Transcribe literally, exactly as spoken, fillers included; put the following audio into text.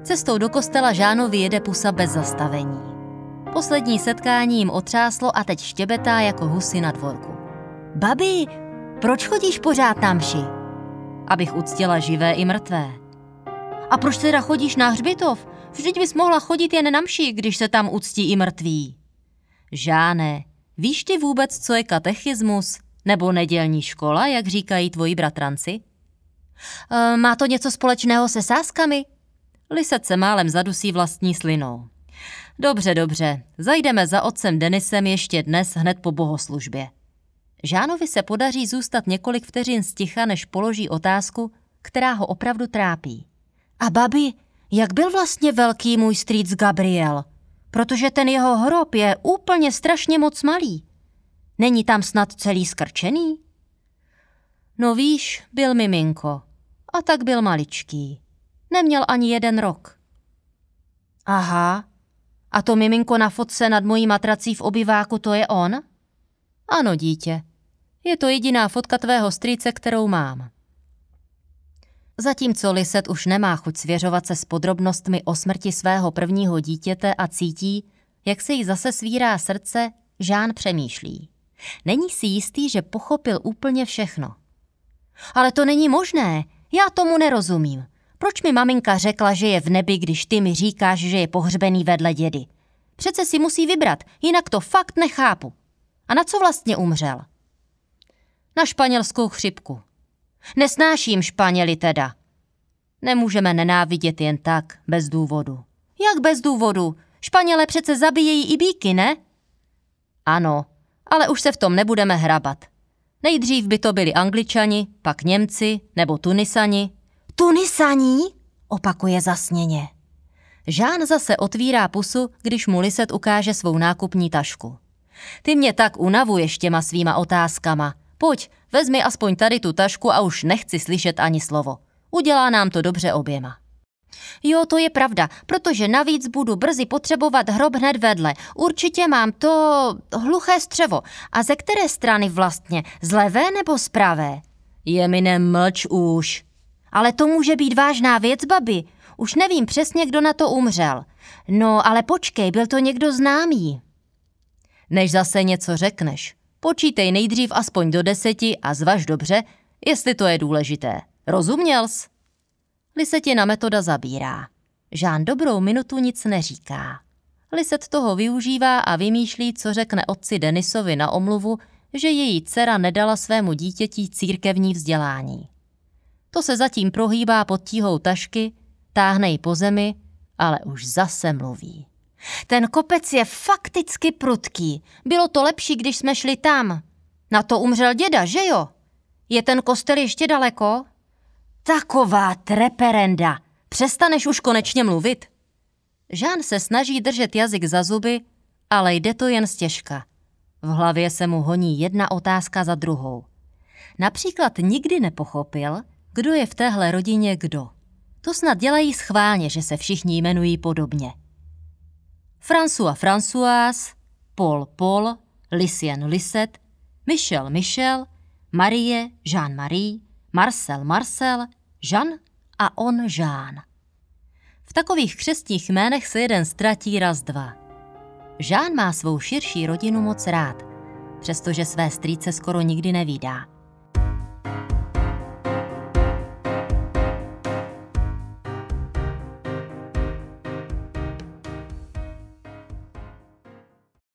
Cestou do kostela Jeanovi jede pusa bez zastavení. Poslední setkání jim otřáslo a teď štěbetá jako husy na dvorku. Babi, proč chodíš pořád na mši? Abych uctila živé i mrtvé. A proč teda chodíš na hřbitov? Vždyť bys mohla chodit jen na mši, když se tam uctí i mrtví. Žáne, víš ty vůbec, co je katechismus? Nebo nedělní škola, jak říkají tvoji bratranci? E, má to něco společného se sázkami? Lisec se málem zadusí vlastní slinou. Dobře, dobře, zajdeme za otcem Denisem ještě dnes hned po bohoslužbě. Žánovi se podaří zůstat několik vteřin sticha, než položí otázku, která ho opravdu trápí. A babi, jak byl vlastně velký můj strýc Gabriel? Protože ten jeho hrob je úplně strašně moc malý. Není tam snad celý skrčený? No víš, byl miminko. A tak byl maličký. Neměl ani jeden rok. Aha. A to miminko na fotce nad mojí matrací v obyváku, to je on? Ano, dítě. Je to jediná fotka tvého strýce, kterou mám. Zatímco Lisette už nemá chuť svěřovat se s podrobnostmi o smrti svého prvního dítěte a cítí, jak se jí zase svírá srdce, Jean přemýšlí. Není si jistý, že pochopil úplně všechno. Ale to není možné, já tomu nerozumím. Proč mi maminka řekla, že je v nebi, když ty mi říkáš, že je pohřbený vedle dědy? Přece si musí vybrat, jinak to fakt nechápu. A na co vlastně umřel? Na španělskou chřipku. Nesnáším Španěli teda. Nemůžeme nenávidět jen tak, bez důvodu. Jak bez důvodu? Španělé přece zabíjejí i býky, ne? Ano, ale už se v tom nebudeme hrabat. Nejdřív by to byli Angličani, pak Němci nebo Tunisani. Tunisani? Opakuje zasněně. Jean zase otvírá pusu, když mu Lisette ukáže svou nákupní tašku. Ty mě tak unavuješ těma svýma otázkama. Pojď, vezmi aspoň tady tu tašku a už nechci slyšet ani slovo. Udělá nám to dobře oběma. Jo, to je pravda, protože navíc budu brzy potřebovat hrob hned vedle. Určitě mám to hluché střevo. A ze které strany vlastně? Z levé nebo z pravé? Jemine, mlč už. Ale to může být vážná věc, babi. Už nevím přesně, kdo na to umřel. No, ale počkej, byl to někdo známý. Než zase něco řekneš, počítej nejdřív aspoň do deseti a zvaž dobře, jestli to je důležité. Rozuměl jsi? Lisetina metoda zabírá. Jean dobrou minutu nic neříká. Lisette toho využívá a vymýšlí, co řekne otci Denisovi na omluvu, že její dcera nedala svému dítěti církevní vzdělání. To se zatím prohýbá pod tíhou tašky, táhne ji po zemi, ale už zase mluví. Ten kopec je fakticky prudký. Bylo to lepší, když jsme šli tam. Na to umřel děda, že jo? Je ten kostel ještě daleko? Taková treperenda. Přestaneš už konečně mluvit? Jean se snaží držet jazyk za zuby, ale jde to jen stěžka. V hlavě se mu honí jedna otázka za druhou. Například nikdy nepochopil, kdo je v téhle rodině kdo. To snad dělají schválně, že se všichni jmenují podobně. François Françoise, Paul Paul, Lucien Lisette, Michel Michel, Marie Jean-Marie, Marcel Marcel, Jean a on Jean. V takových křestních jménech se jeden ztratí raz dva. Jean má svou širší rodinu moc rád, přestože své strýce skoro nikdy nevídá.